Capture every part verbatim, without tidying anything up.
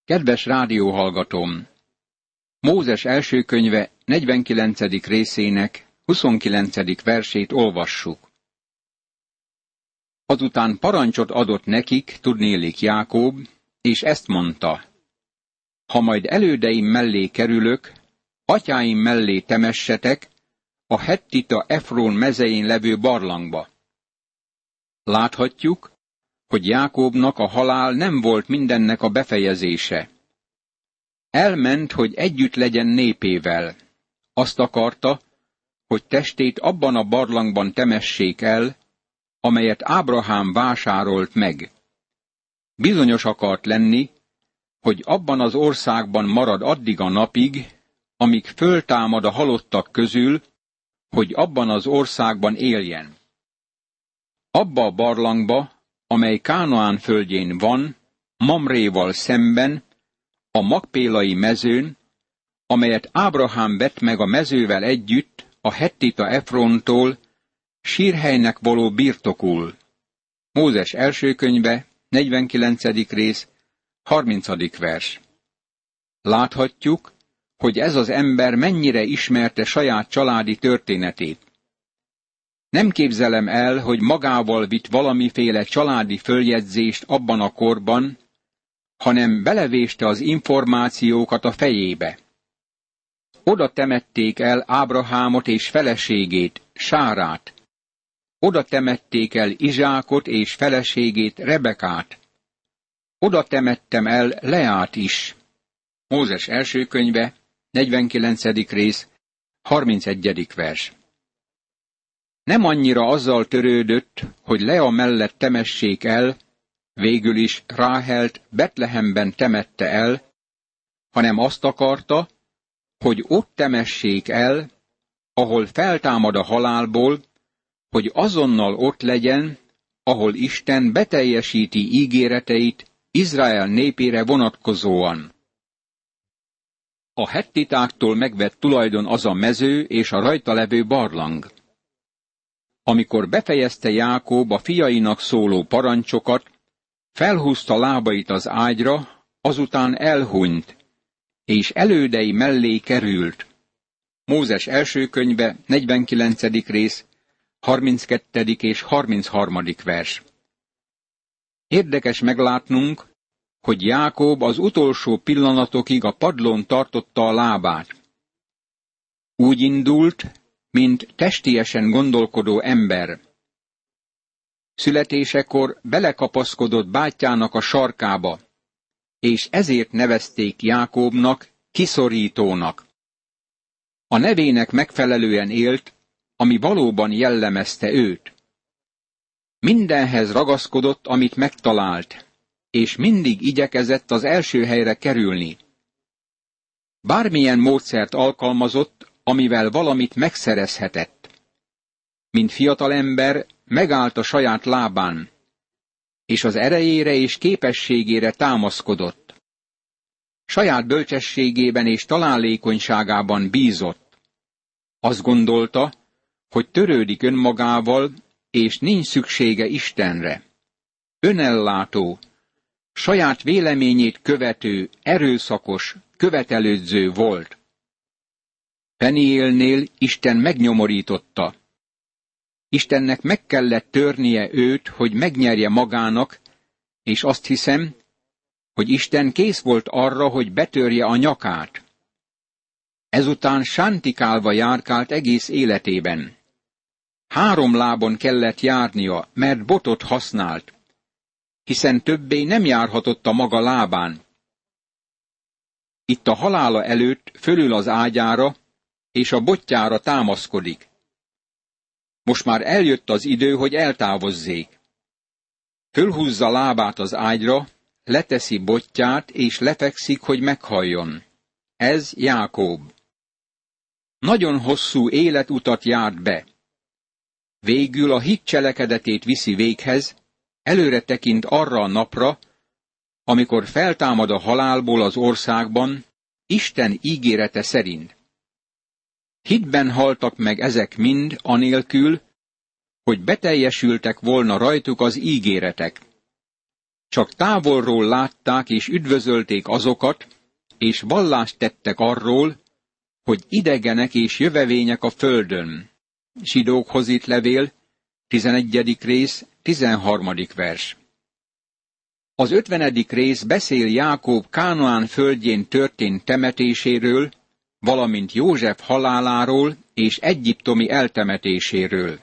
Kedves rádióhallgatóm! Mózes első könyve negyvenkilencedik részének huszonkilencedik versét olvassuk. Azután parancsot adott nekik, tudnélik Jákob, és ezt mondta: ha majd elődeim mellé kerülök, atyáim mellé temessetek, a hettita Efrón mezején levő barlangba. Láthatjuk, hogy Jákobnak a halál nem volt mindennek a befejezése. Elment, hogy együtt legyen népével. Azt akarta, hogy testét abban a barlangban temessék el, amelyet Ábrahám vásárolt meg. Bizonyos akart lenni, hogy abban az országban marad addig a napig, amíg föltámad a halottak közül, hogy abban az országban éljen. Abba a barlangba, amely Kánaán földjén van, Mamréval szemben, a Makpélai mezőn, amelyet Ábrahám vett meg a mezővel együtt, a hettita Efróntól, sírhelynek való birtokul. Mózes első könyve, negyvenkilencedik rész, harmincadik vers. Láthatjuk, hogy ez az ember mennyire ismerte saját családi történetét. Nem képzelem el, hogy magával vitt valamiféle családi följegyzést abban a korban, hanem belevéste az információkat a fejébe. Oda temették el Ábrahámot és feleségét, Sárát. Oda temették el Izsákot és feleségét, Rebekát. Oda temettem el Leát is. Mózes első könyve, negyvenkilencedik rész, harmincegyedik vers. Nem annyira azzal törődött, hogy Lea mellett temessék el, végül is Ráhelt Betlehemben temette el, hanem azt akarta, hogy ott temessék el, ahol feltámad a halálból, hogy azonnal ott legyen, ahol Isten beteljesíti ígéreteit Izrael népére vonatkozóan. A hettitáktól megvett tulajdon az a mező és a rajta levő barlang. Amikor befejezte Jákob a fiainak szóló parancsokat, felhúzta lábait az ágyra, azután elhunyt, és elődei mellé került. Mózes első könyve, negyvenkilencedik rész, harminckettedik és harmincharmadik vers. Érdekes meglátnunk, hogy Jákob az utolsó pillanatokig a padlón tartotta a lábát. Úgy indult, mint testiesen gondolkodó ember. Születésekor belekapaszkodott bátyjának a sarkába, és ezért nevezték Jákobnak, kiszorítónak. A nevének megfelelően élt, ami valóban jellemezte őt. Mindenhez ragaszkodott, amit megtalált, és mindig igyekezett az első helyre kerülni. Bármilyen módszert alkalmazott, amivel valamit megszerezhetett. Mint fiatalember megállt a saját lábán, és az erejére és képességére támaszkodott. Saját bölcsességében és találékonyságában bízott. Azt gondolta, hogy törődik önmagával, és nincs szüksége Istenre. Önellátó, saját véleményét követő, erőszakos, követelődző volt. Peniélnél Isten megnyomorította. Istennek meg kellett törnie őt, hogy megnyerje magának, és azt hiszem, hogy Isten kész volt arra, hogy betörje a nyakát. Ezután sántikálva járkált egész életében. Három lábon kellett járnia, mert botot használt, hiszen többé nem járhatott a maga lábán. Itt a halála előtt fölül az ágyára, és a botjára támaszkodik. Most már eljött az idő, hogy eltávozzék. Fölhúzza lábát az ágyra, leteszi botját, és lefekszik, hogy meghalljon. Ez Jákob. Nagyon hosszú életutat járt be. Végül a hit cselekedetét viszi véghez, előre tekint arra a napra, amikor feltámad a halálból az országban, Isten ígérete szerint. Hitben haltak meg ezek mind, anélkül, hogy beteljesültek volna rajtuk az ígéretek. Csak távolról látták és üdvözölték azokat, és vallást tettek arról, hogy idegenek és jövevények a földön. Zsidókhoz írt levél, tizenegyedik rész, tizenharmadik vers. Az ötvenedik rész beszél Jákob Kánaán földjén történt temetéséről, valamint József haláláról és egyiptomi eltemetéséről.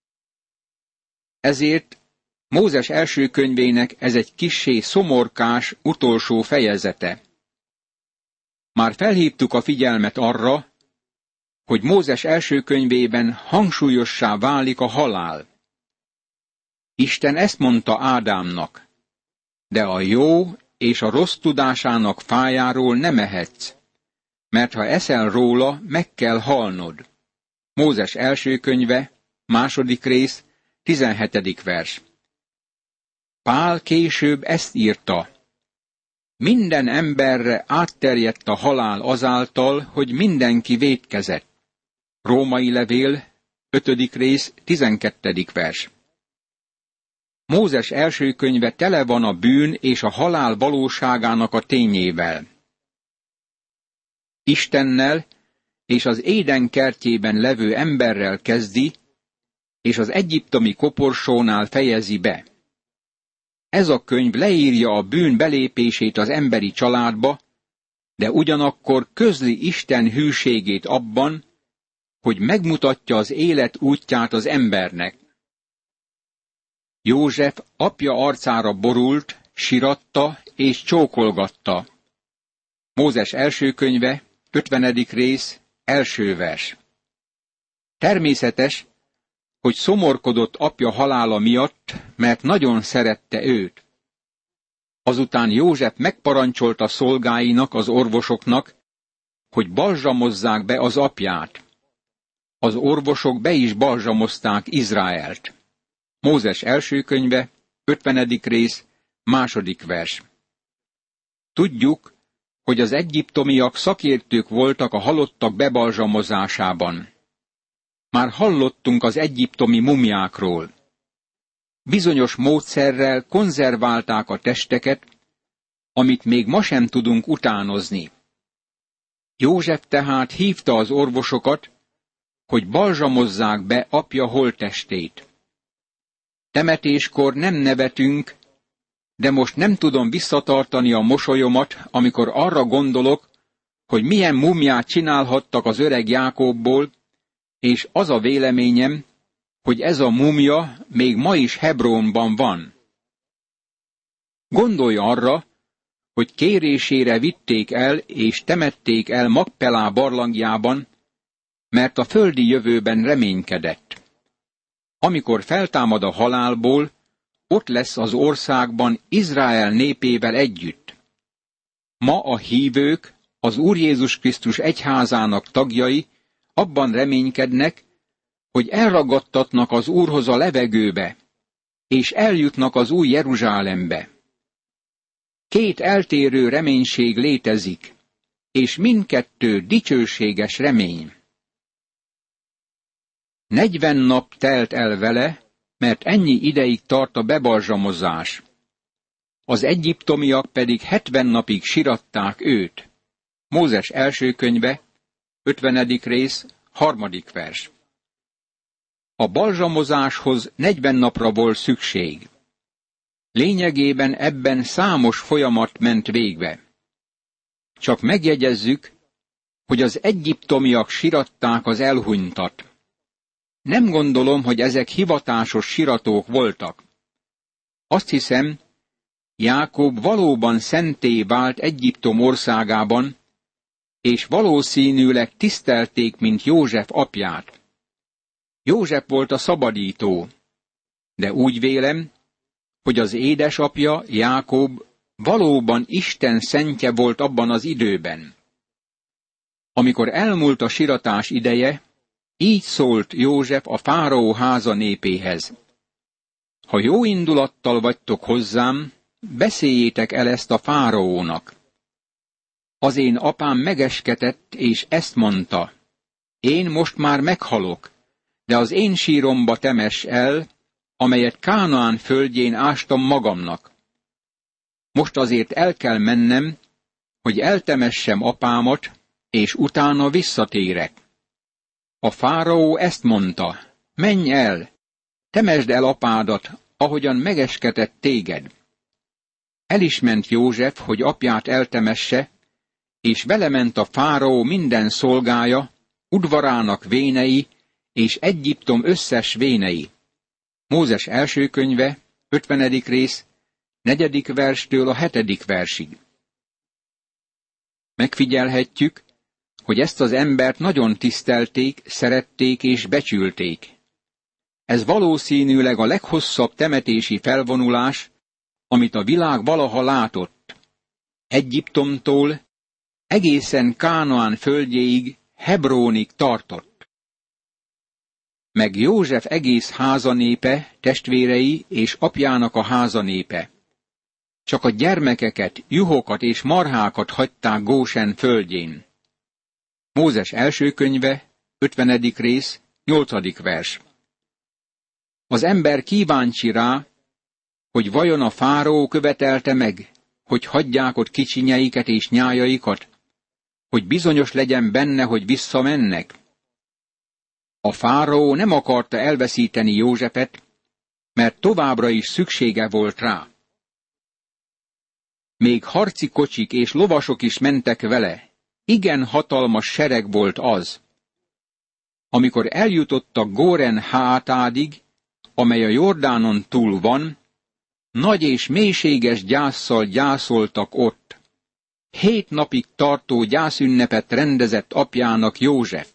Ezért Mózes első könyvének ez egy kissé szomorkás utolsó fejezete. Már felhívtuk a figyelmet arra, hogy Mózes első könyvében hangsúlyossá válik a halál. Isten ezt mondta Ádámnak: de a jó és a rossz tudásának fájáról nem ehetsz, mert ha eszel róla, meg kell halnod. Mózes első könyve, második rész, tizenhetedik vers. Pál később ezt írta: minden emberre átterjedt a halál azáltal, hogy mindenki vétkezett. Római levél, ötödik rész, tizenkettedik vers. Mózes első könyve tele van a bűn és a halál valóságának a tényével. Istennel és az Éden kertjében levő emberrel kezdi, és az egyiptomi koporsónál fejezi be. Ez a könyv leírja a bűn belépését az emberi családba, de ugyanakkor közli Isten hűségét abban, hogy megmutatja az élet útját az embernek. József apja arcára borult, siratta és csókolgatta. Mózes első könyve, ötvenedik rész, első vers. Természetes, hogy szomorkodott apja halála miatt, mert nagyon szerette őt. Azután József megparancsolta szolgáinak, az orvosoknak, hogy balzsamozzák be az apját. Az orvosok be is balzsamozták Izraelt. Mózes első könyve, ötvenedik rész, második vers. Tudjuk, hogy az egyiptomiak szakértők voltak a halottak bebalzsamozásában. Már hallottunk az egyiptomi mumiákról. Bizonyos módszerrel konzerválták a testeket, amit még ma sem tudunk utánozni. József tehát hívta az orvosokat, hogy balzsamozzák be apja holttestét. Temetéskor nem nevetünk, de most nem tudom visszatartani a mosolyomat, amikor arra gondolok, hogy milyen mumiát csinálhattak az öreg Jákobból, és az a véleményem, hogy ez a mumia még ma is Hebrónban van. Gondolj arra, hogy kérésére vitték el és temették el Makpelá barlangjában, mert a földi jövőben reménykedett. Amikor feltámad a halálból, ott lesz az országban Izrael népével együtt. Ma a hívők, az Úr Jézus Krisztus egyházának tagjai abban reménykednek, hogy elragadtatnak az Úrhoz a levegőbe, és eljutnak az új Jeruzsálembe. Két eltérő reménység létezik, és mindkettő dicsőséges remény. Negyven nap telt el vele, mert ennyi ideig tart a bebalzsamozás. Az egyiptomiak pedig hetven napig siratták őt. Mózes első könyve, ötvenedik rész, harmadik vers. A balzsamozáshoz negyven napra volt szükség. Lényegében ebben számos folyamat ment végbe. Csak megjegyezzük, hogy az egyiptomiak siratták az elhunytat. Nem gondolom, hogy ezek hivatásos siratók voltak. Azt hiszem, Jákob valóban szenté vált Egyiptom országában, és valószínűleg tisztelték, mint József apját. József volt a szabadító, de úgy vélem, hogy az édesapja, Jákob valóban Isten szentje volt abban az időben. Amikor elmúlt a siratás ideje, így szólt József a fáraó háza népéhez: ha jó indulattal vagytok hozzám, beszéljétek el ezt a fáraónak. Az én apám megesketett, és ezt mondta: én most már meghalok, de az én síromba temess el, amelyet Kánaán földjén ástam magamnak. most azért el kell mennem, hogy eltemessem apámat, és utána visszatérek. A fáraó ezt mondta, menj el, temesd el apádat, ahogyan megesketett téged. El is ment József, hogy apját eltemesse, és vele ment a fáraó minden szolgája, udvarának vénei, és Egyiptom összes vénei. Mózes első könyve, ötvenedik rész, negyedik verstől a hetedik versig. Megfigyelhetjük, hogy ezt az embert nagyon tisztelték, szerették és becsülték. Ez valószínűleg a leghosszabb temetési felvonulás, amit a világ valaha látott. Egyiptomtól egészen Kánaán földjéig, Hebrónig tartott. Meg József egész házanépe, testvérei és apjának a házanépe. Csak a gyermekeket, juhokat és marhákat hagyták Gósen földjén. Mózes első könyve, ötvenedik rész, nyolcadik vers. Az ember kíváncsi rá, hogy vajon a fáraó követelte meg, hogy hagyják ott kicsinyeiket és nyájaikat, hogy bizonyos legyen benne, hogy visszamennek. A fáraó nem akarta elveszíteni Józsefet, mert továbbra is szüksége volt rá. Még harci kocsik és lovasok is mentek vele, igen hatalmas sereg volt az. Amikor eljutottak Góren hátádig, amely a Jordánon túl van, nagy és mélységes gyásszal gyászoltak ott. Hét napig tartó gyászünnepet rendezett apjának József.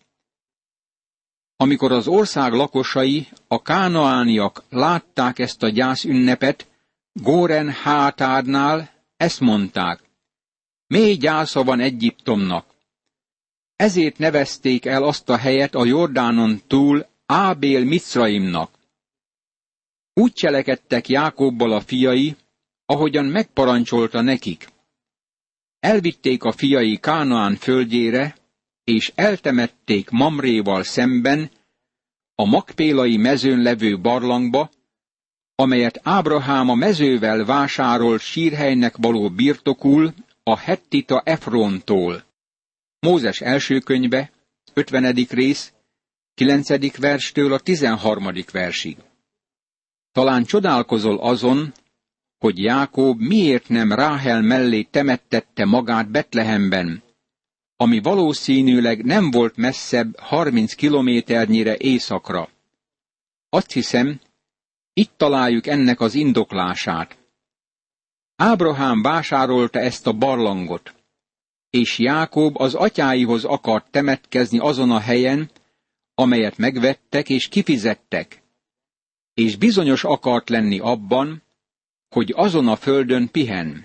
Amikor az ország lakosai, a kánaániak látták ezt a gyászünnepet, Góren hátádnál ezt mondták, mély gyásza van Egyiptomnak. Ezért nevezték el azt a helyet a Jordánon túl Ábél Micraimnak. Úgy cselekedtek Jákobbal a fiai, ahogyan megparancsolta nekik. Elvitték a fiai Kánaán földjére, és eltemették Mamréval szemben, a Makpélai mezőn levő barlangba, amelyet Ábrahám a mezővel vásárolt sírhelynek való birtokul a hettita Efrontól. Mózes első könyve, ötvenedik rész, kilencedik verstől a tizenharmadik versig. Talán csodálkozol azon, hogy Jákob miért nem Ráhel mellé temettette magát Betlehemben, ami valószínűleg nem volt messzebb harminc kilométernyire északra. Azt hiszem, itt találjuk ennek az indoklását. Ábrahám vásárolta ezt a barlangot, és Jákob az atyáihoz akart temetkezni azon a helyen, amelyet megvettek és kifizettek, és bizonyos akart lenni abban, hogy azon a földön pihen.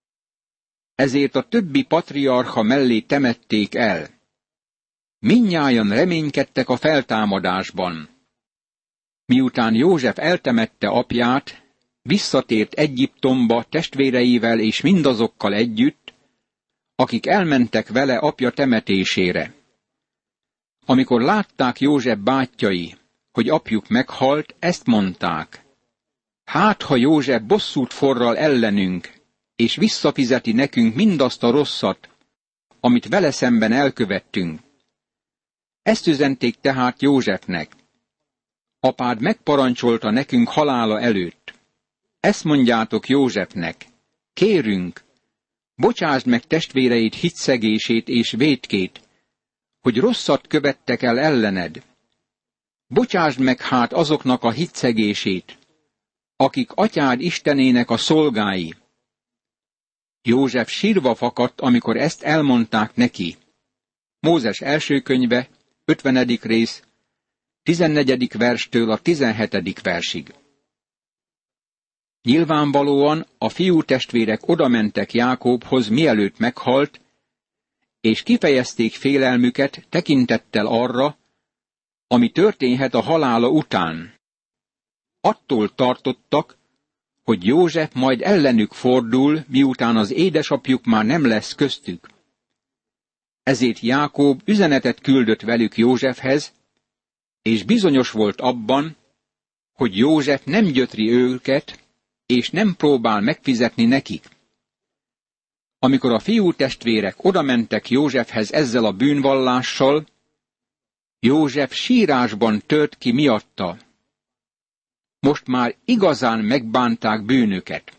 Ezért a többi patriarcha mellé temették el. Mindnyájan reménykedtek a feltámadásban. Miután József eltemette apját, visszatért Egyiptomba testvéreivel és mindazokkal együtt, akik elmentek vele apja temetésére. Amikor látták József bátyjai, hogy apjuk meghalt, ezt mondták. Hát, ha József bosszút forral ellenünk, és visszafizeti nekünk mindazt a rosszat, amit vele szemben elkövettünk. Ezt üzenték tehát Józsefnek. Apád megparancsolta nekünk halála előtt. Ezt mondjátok Józsefnek. Kérünk, bocsásd meg testvéreid hitszegését és vétkét, hogy rosszat követtek el ellened. Bocsásd meg hát azoknak a hitszegését, akik atyád Istenének a szolgái. József sírva fakadt, amikor ezt elmondták neki. Mózes első könyve, ötvenedik rész, tizennegyedik verstől a tizenhetedik versig. Nyilvánvalóan a fiú testvérek odamentek Jákobhoz, mielőtt meghalt, és kifejezték félelmüket tekintettel arra, ami történhet a halála után. Attól tartottak, hogy József majd ellenük fordul, miután az édesapjuk már nem lesz köztük. Ezért Jákob üzenetet küldött velük Józsefhez, és bizonyos volt abban, hogy József nem gyötri őket, és nem próbál megfizetni nekik. amikor a fiútestvérek odamentek Józsefhez ezzel a bűnvallással, József sírásban tört ki miatta. Most már igazán megbánták bűnöket.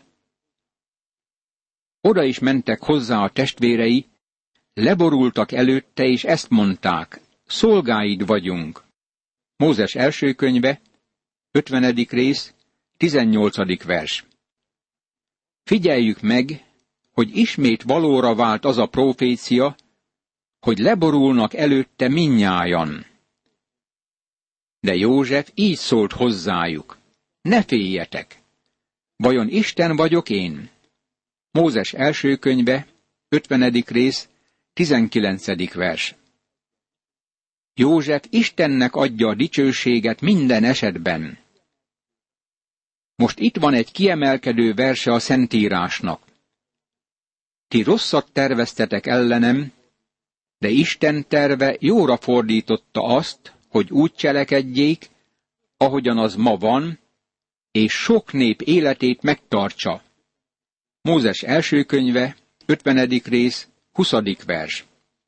Oda is mentek hozzá a testvérei, leborultak előtte, és ezt mondták: szolgáid vagyunk. Mózes első könyve, ötvenedik rész, tizennyolcadik vers. Figyeljük meg, hogy ismét valóra vált az a profécia, hogy leborulnak előtte mindnyájan. De József így szólt hozzájuk: ne féljetek! Vajon Isten vagyok én? Mózes első könyve, ötvenedik rész, tizenkilencedik vers. József Istennek adja a dicsőséget minden esetben. Most itt van egy kiemelkedő verse a Szentírásnak. Ti rosszat terveztetek ellenem, de Isten terve jóra fordította azt, hogy úgy cselekedjék, ahogyan az ma van, és sok nép életét megtartsa. Mózes első könyve, ötvenedik rész, huszadik vers.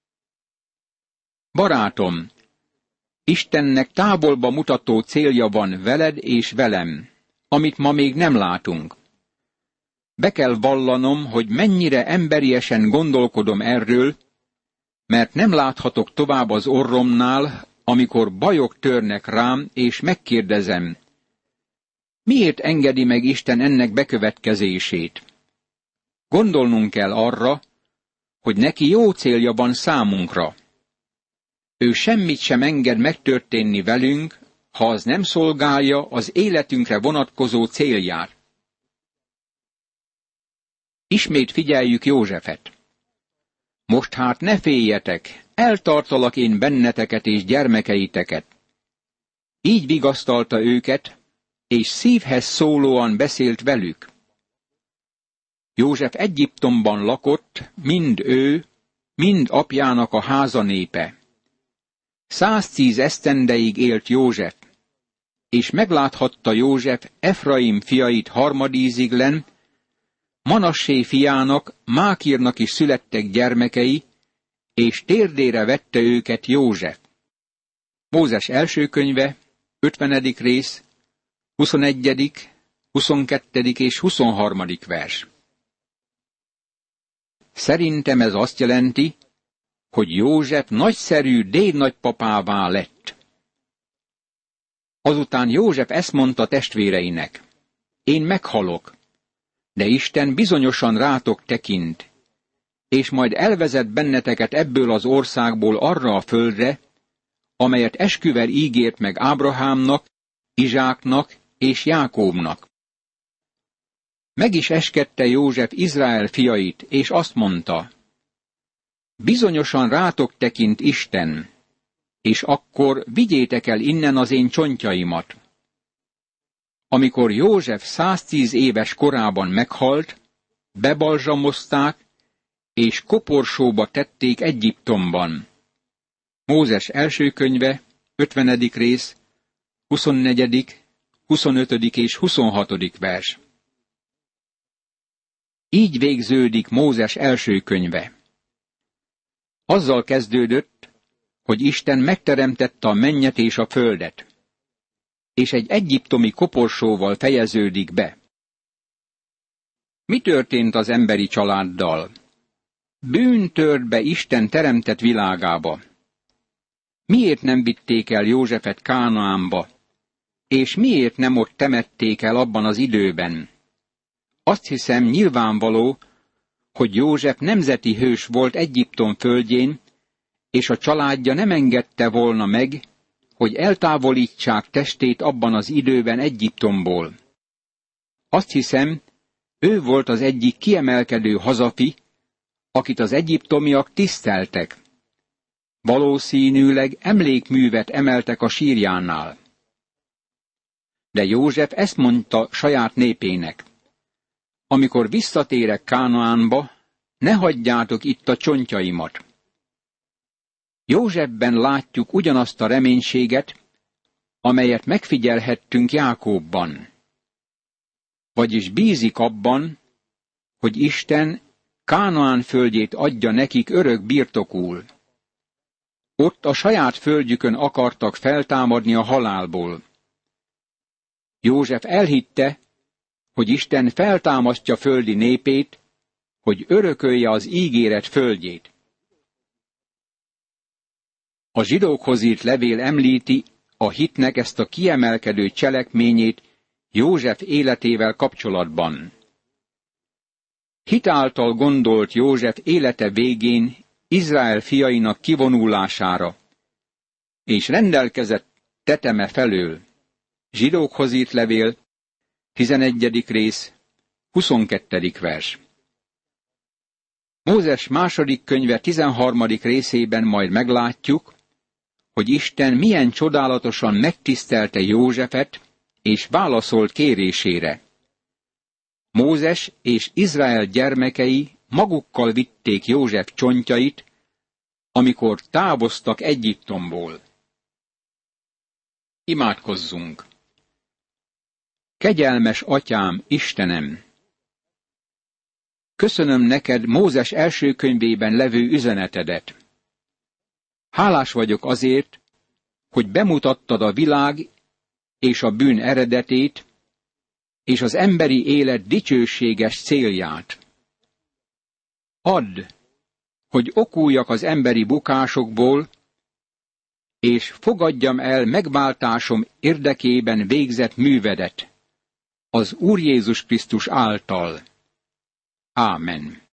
Barátom, Istennek távolba mutató célja van veled és velem, amit ma még nem látunk. Be kell vallanom, hogy mennyire emberiesen gondolkodom erről, mert nem láthatok tovább az orromnál, amikor bajok törnek rám, és megkérdezem: miért engedi meg Isten ennek bekövetkezését? Gondolnunk kell arra, hogy neki jó célja van számunkra. Ő semmit sem enged megtörténni velünk, ha az nem szolgálja az életünkre vonatkozó célját. Ismét figyeljük Józsefet. Most hát ne féljetek, eltartalak én benneteket és gyermekeiteket. Így vigasztalta őket, és szívhez szólóan beszélt velük. József Egyiptomban lakott, mind ő, mind apjának a háza népe. Száztíz esztendeig élt József, és megláthatta József Efraim fiait harmadíziglen, Manassé fiának, Mákirnak is születtek gyermekei, és térdére vette őket József. Mózes első könyve, ötvenedik rész, huszonegyedik, huszonkettedik és huszonharmadik vers. Szerintem ez azt jelenti, hogy József nagyszerű dédnagypapává lett. Azután József ezt mondta testvéreinek: én meghalok, de Isten bizonyosan rátok tekint, és majd elvezet benneteket ebből az országból arra a földre, amelyet esküvel ígért meg Ábrahámnak, Izsáknak és Jákóbnak. Meg is eskedte József Izrael fiait, és azt mondta: bizonyosan rátok tekint Isten, és akkor vigyétek el innen az én csontjaimat. Amikor József száztíz éves korában meghalt, bebalzsamozták, és koporsóba tették Egyiptomban. Mózes első könyve, ötvenedik rész, huszonnegyedik, huszonötödik és huszonhatodik vers. Így végződik Mózes első könyve. Azzal kezdődött, hogy Isten megteremtette a mennyet és a földet, és egy egyiptomi koporsóval fejeződik be. Mi történt az emberi családdal? Bűn tört be Isten teremtett világába. Miért nem vitték el Józsefet Kánaánba, és miért nem ott temették el abban az időben? Azt hiszem nyilvánvaló, hogy József nemzeti hős volt Egyiptom földjén, és a családja nem engedte volna meg, hogy eltávolítsák testét abban az időben Egyiptomból. Azt hiszem, ő volt az egyik kiemelkedő hazafi, akit az egyiptomiak tiszteltek. Valószínűleg emlékművet emeltek a sírjánál. De József ezt mondta saját népének: amikor visszatérek Kánaánba, ne hagyjátok itt a csontjaimat. Józsefben látjuk ugyanazt a reménységet, amelyet megfigyelhettünk Jákóbban. Vagyis bízik abban, hogy Isten Kánaán földjét adja nekik örök birtokul. Ott a saját földjükön akartak feltámadni a halálból. József elhitte, hogy Isten feltámasztja földi népét, hogy örökölje az ígéret földjét. A zsidókhoz írt levél említi a hitnek ezt a kiemelkedő cselekményét József életével kapcsolatban. Hit által gondolt József élete végén Izrael fiainak kivonulására, és rendelkezett teteme felől. Zsidókhoz írt levél, tizenegyedik rész, huszonkettedik vers. Mózes második könyve tizenharmadik részében majd meglátjuk, hogy Isten milyen csodálatosan megtisztelte Józsefet, és válaszolt kérésére. Mózes és Izrael gyermekei magukkal vitték József csontjait, amikor távoztak Egyiptomból. Imádkozzunk! Kegyelmes Atyám, Istenem! Köszönöm neked Mózes első könyvében levő üzenetedet. Hálás vagyok azért, hogy bemutattad a világ és a bűn eredetét, és az emberi élet dicsőséges célját. Add, hogy okuljak az emberi bukásokból, és fogadjam el megváltásom érdekében végzett művedet, az Úr Jézus Krisztus által. Ámen.